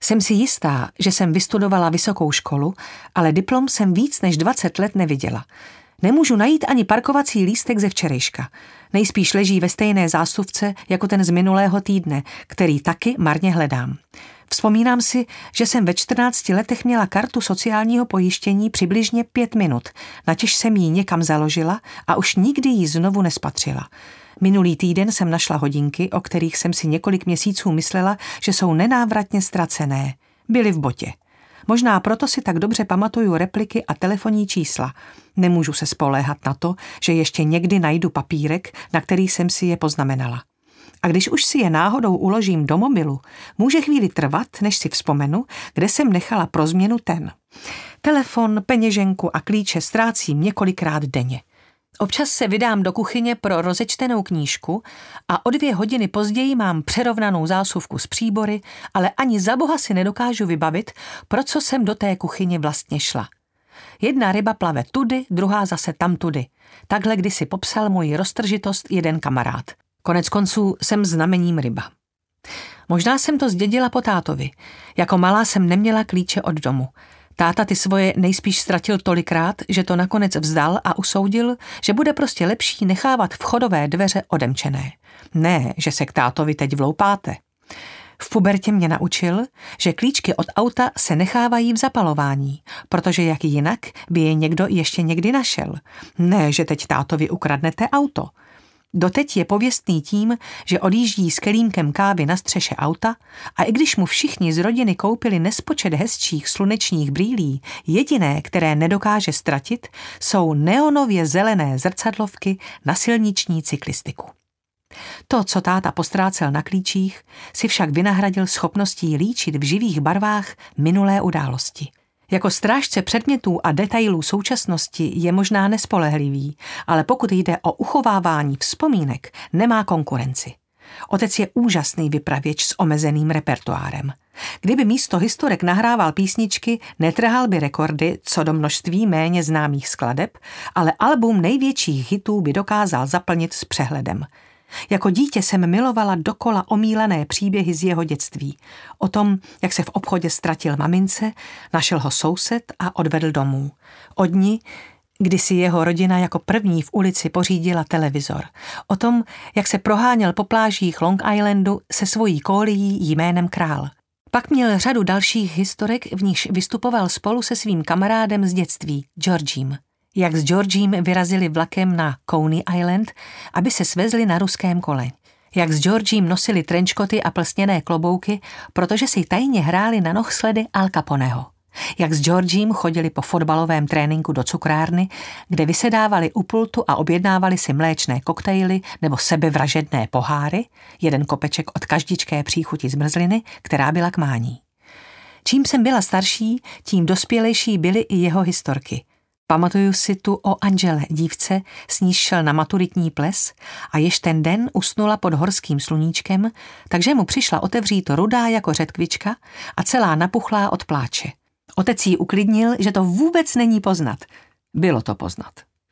Jsem si jistá, že jsem vystudovala vysokou školu, ale diplom jsem víc než 20 let neviděla. Nemůžu najít ani parkovací lístek ze včerejška. Nejspíš leží ve stejné zásuvce jako ten z minulého týdne, který taky marně hledám. Vzpomínám si, že jsem ve 14 letech měla kartu sociálního pojištění přibližně 5 minut, natěž jsem ji někam založila a už nikdy ji znovu nespatřila. Minulý týden jsem našla hodinky, o kterých jsem si několik měsíců myslela, že jsou nenávratně ztracené. Byly v botě. Možná proto si tak dobře pamatuju repliky a telefonní čísla. Nemůžu se spoléhat na to, že ještě někdy najdu papírek, na který jsem si je poznamenala. A když už si je náhodou uložím do mobilu, může chvíli trvat, než si vzpomenu, kde jsem nechala pro změnu ten. Telefon, peněženku a klíče ztrácím několikrát denně. Občas se vydám do kuchyně pro rozečtenou knížku a o 2 hodiny později mám přerovnanou zásuvku s příbory, ale ani za boha si nedokážu vybavit, pro co jsem do té kuchyně vlastně šla. Jedna ryba plave tudy, druhá zase tamtudy. Takhle kdysi popsal moji roztržitost jeden kamarád. Koneckonců jsem znamením ryba. Možná jsem to zdědila po tátovi. Jako malá jsem neměla klíče od domu. Táta ty svoje nejspíš ztratil tolikrát, že to nakonec vzdal a usoudil, že bude prostě lepší nechávat vchodové dveře odemčené. Ne, že se k tátovi teď vloupáte. V pubertě mě naučil, že klíčky od auta se nechávají v zapalování, protože jak jinak by je někdo ještě někdy našel. Ne, že teď tátovi ukradnete auto. Doteď je pověstný tím, že odjíždí s kelímkem kávy na střeše auta a i když mu všichni z rodiny koupili nespočet hezčích slunečních brýlí, jediné, které nedokáže ztratit, jsou neonově zelené zrcadlovky na silniční cyklistiku. To, co táta postrácel na klíčích, si však vynahradil schopností líčit v živých barvách minulé události. Jako strážce předmětů a detailů současnosti je možná nespolehlivý, ale pokud jde o uchovávání vzpomínek, nemá konkurenci. Otec je úžasný vypravěč s omezeným repertoárem. Kdyby místo historek nahrával písničky, netrhal by rekordy co do množství méně známých skladeb, ale album největších hitů by dokázal zaplnit s přehledem. Jako dítě jsem milovala dokola omílané příběhy z jeho dětství. O tom, jak se v obchodě ztratil mamince, našel ho soused a odvedl domů. O dni, kdy si jeho rodina jako první v ulici pořídila televizor. O tom, jak se proháněl po plážích Long Islandu se svojí kólií jménem Král. Pak měl řadu dalších historek, v nichž vystupoval spolu se svým kamarádem z dětství, Georgiem. Jak s Georgiem vyrazili vlakem na Coney Island, aby se svezli na ruském kole. Jak s Georgiem nosili trenčkoty a plsněné klobouky, protože si tajně hráli na nohsledy Al Caponeho. Jak s Georgiem chodili po fotbalovém tréninku do cukrárny, kde vysedávali u pultu a objednávali si mléčné koktejly nebo sebevražedné poháry, jeden kopeček od každičké příchuti zmrzliny, která byla k mání. Čím jsem byla starší, tím dospělejší byly i jeho historky. Pamatuju si tu o Angele, dívce, s níž šel na maturitní ples a jež ten den usnula pod horským sluníčkem, takže mu přišla otevřít rudá jako řetkvička a celá napuchlá od pláče. Otec jí uklidnil, že to vůbec není poznat. Bylo to poznat.